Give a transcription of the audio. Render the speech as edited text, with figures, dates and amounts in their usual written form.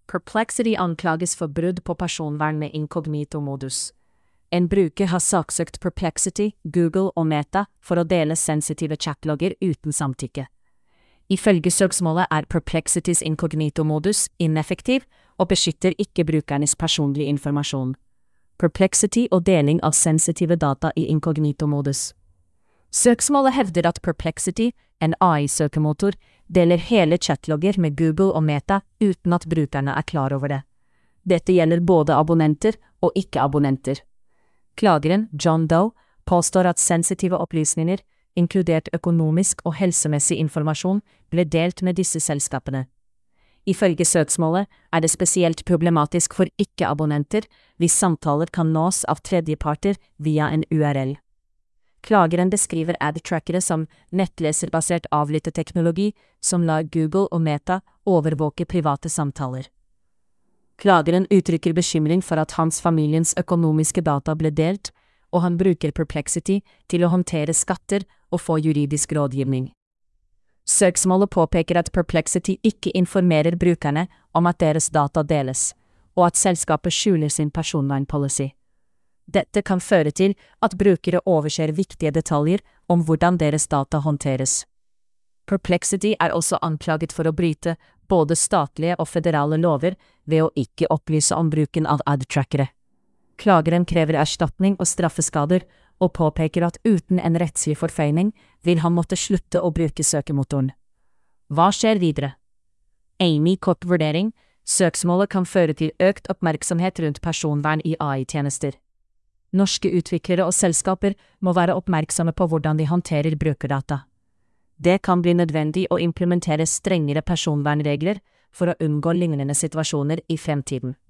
Perplexity anklages for brudd på personvern med inkognito-modus. En bruker har saksøkt Perplexity, Google og Meta for å dele sensitive chatlogger uten samtykke. Ifølge søksmålet er Perplexitys inkognito-modus ineffektiv og beskytter ikke brukernes personlige informasjon. Perplexity og deling av sensitive data i inkognito-modus. Søksmålet hevder at Perplexity, en AI-søkemotor, deler hele chatlogger med Google og Meta uten at brukerne er klar over det. Dette gjelder både abonnenter og ikke-abonnenter. Klageren, John Doe, påstår at sensitive opplysninger, inkludert økonomisk og helsemessig informasjon, ble delt med disse selskapene. Ifølge søksmålet er det spesielt problematisk for ikke-abonnenter hvis samtaler kan nås av tredjeparter via en URL. Klageren beskriver ad-trackere som nettleserbasert avlytteteknologi som lar Google og Meta overvåke private samtaler. Klageren uttrykker bekymring for at hans familiens økonomiske data ble delt, og han bruker Perplexity til å håndtere skatter og få juridisk rådgivning. Søksmålet påpeker at Perplexity ikke informerer brukerne om at deres data deles, og at selskapet skjuler sin personvernpolicy. Dette kan føre til at brukere overser viktige detaljer om hvordan deres data håndteres. Perplexity er også anklaget for å bryte både statlige og federale lover ved å ikke opplyse om bruken av ad-trackere. Klageren krever erstatning og straffeskader, og påpeker at uten en rettslig forføyning vil han måtte slutte å bruke søkemotoren. Hva skjer videre? Amy kort vurdering, søksmålet kan føre til økt oppmerksomhet rundt personvern i AI-tjenester. Norske utviklere og selskaper må være oppmerksomme på hvordan de håndterer brukerdata. Det kan bli nødvendig å implementere strengere personvernregler for å unngå lignende situasjoner i fremtiden.